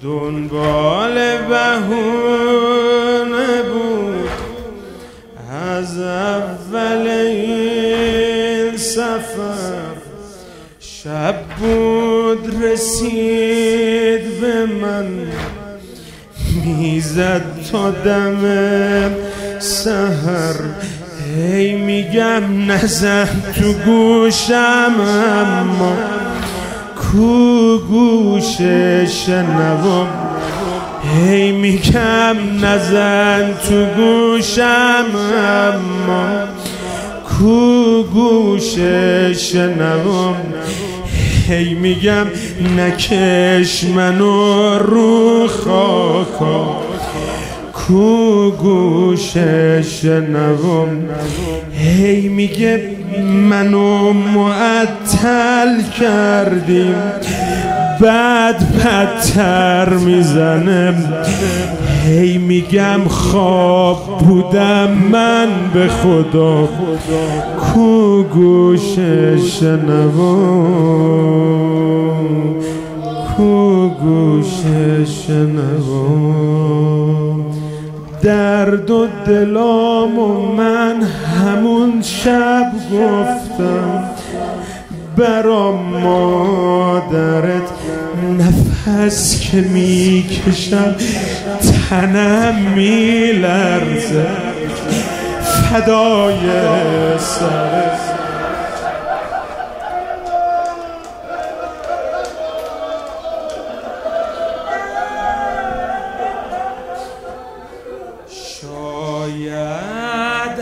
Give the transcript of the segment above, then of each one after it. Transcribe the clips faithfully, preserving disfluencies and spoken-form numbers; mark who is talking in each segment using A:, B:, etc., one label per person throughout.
A: دنبال بهونه بود از اول این سفر، شب بود رسید به من، میزد تا دم سحر. هی میگم نزن تو گوشم، اما کو گوش شنوم. هی میگم نزن تو گوشم، اما کو گوش شنوم. هی میگم نکش منو رو خاکا، کو گوش شنوم. هی میگه منو معطل کردیم، بعد بدتر میزنم. هی میگم خواب بودم من به خدا، کو گوش شنوم، کو گوش شنوم. درد و دلام و من همون شب گفتم برا مادرت، نفس که میکشم تنم میلرزه فدای سرت. شاید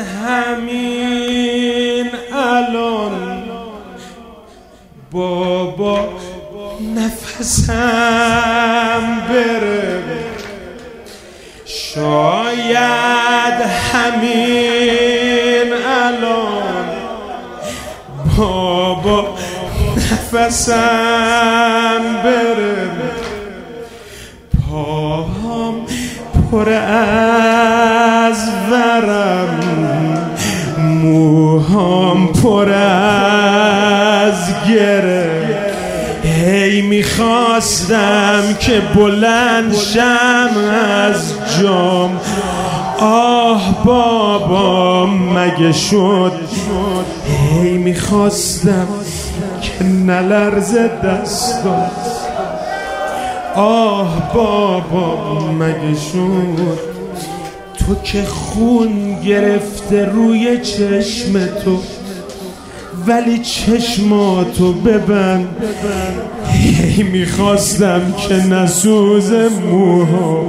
A: همین الان بابا نفسم بره، شاید همین الان بابا نفسم بره. پاهم پر از ورم، موهام پر از گره. هی میخواستم که بلند شم از جام، آه بابا مگه شد. هی میخواستم که نلرزه دستم، آه بابا مگه شد. تو که خون گرفته روی چشم تو، ولی چشماتو ببند. هی میخواستم که نسوز موها.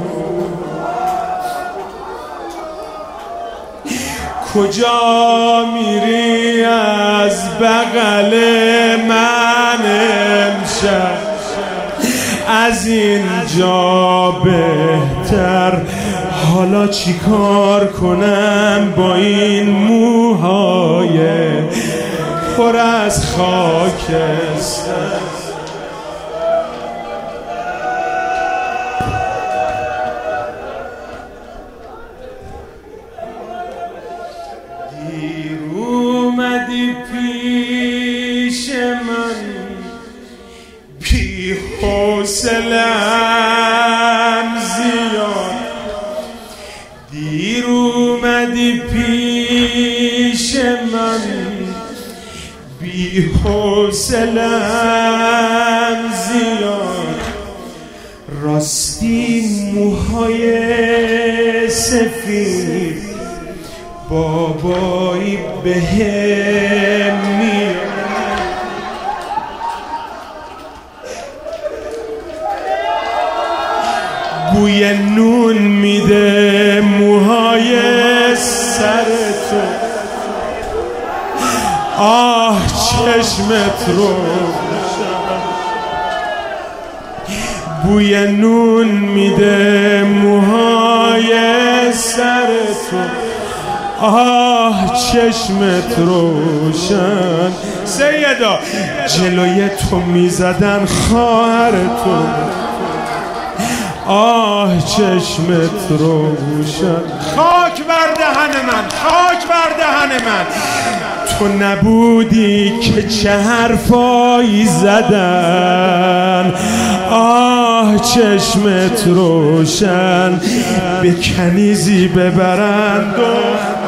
A: کجا میری از بغل من امشب، از اینجا بهتر. حالا چی کار کنم با این موهای پر از خاکستر؟ دیر اومدی پیش من، بی حوصله‌ام زیاد. دیر اومدی پیش من، بی حوصله‌ام زیاد. راستی موهای سفید بابایی بهم میاد. بوی نون میده موهای سر تو، آه چشمت رو. بوی نون میده موهای سر تو، آه چشمت روشن. سیدا جلوی تو میزدن خواهر تو، آه چشمت روشن. خاک بر دهن من، خاک بر دهن من. تو نبودی که چه حرفایی زدن، آه آه چشمت روشن به کنیزی ببرند و